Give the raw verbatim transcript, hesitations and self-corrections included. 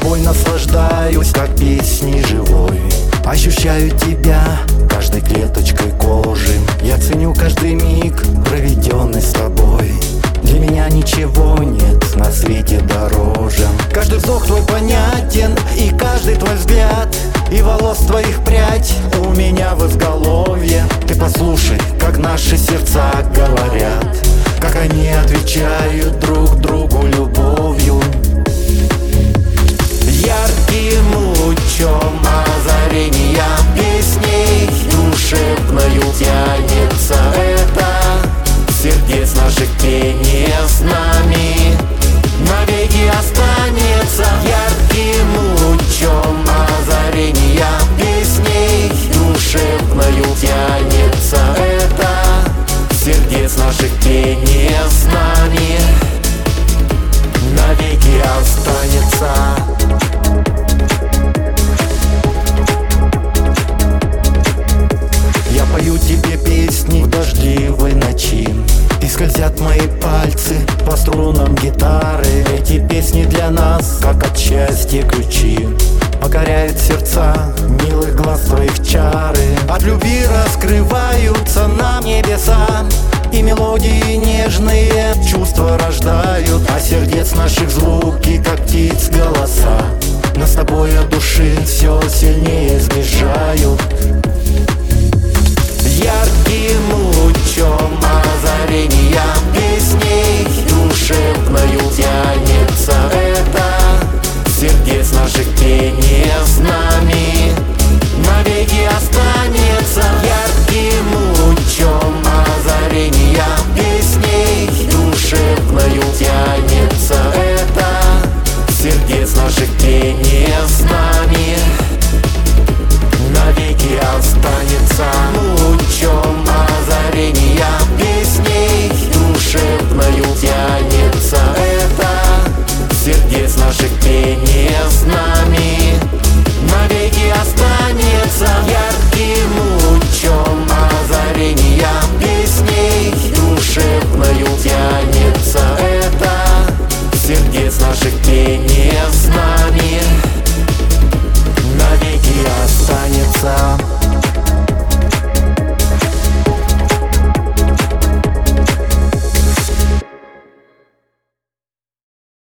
тобой наслаждаюсь, как песней живой. Ощущаю тебя каждой клеточкой кожи. Я ценю каждый миг, проведенный с тобой. Для меня ничего нет на свете дороже. Каждый вздох твой понятен, и каждый твой взгляд, и волос твоих прядь у меня в изголовье. Ты послушай, как наши сердца говорят, как они отвечают друг другу любовью. Ярким лучом озарения песней душевною тянется это. Сердец наших пение с нами навеки останется. Ярким лучом озарения песней душевною тянется это. Сердец наших пение с нами навеки останется. Я пою тебе песни в дождливой ночи, и скользят мои пальцы по струнам гитары. Эти песни для нас, как от счастья ключи, покоряют сердца милых глаз твоих чары. От любви раскрываются нам небеса, и мелодии нежные чувства рождают. А сердец наших звуки, как птиц голоса, нас с тобой от души все сильнее сближают. Ярким лучом озарения песней душевною тянется это. Сердец наших пение с нами навеки останется. Ярким лучом озарения песней душевною тянется это. Сердец наших пение с нами навеки останется. Лучом озарения песней душевною тянется это. Сердец наших пение с нами навеки останется. Ярким лучом озарения песней душевною тянется это. Сердец наших пение с нами навеки останется.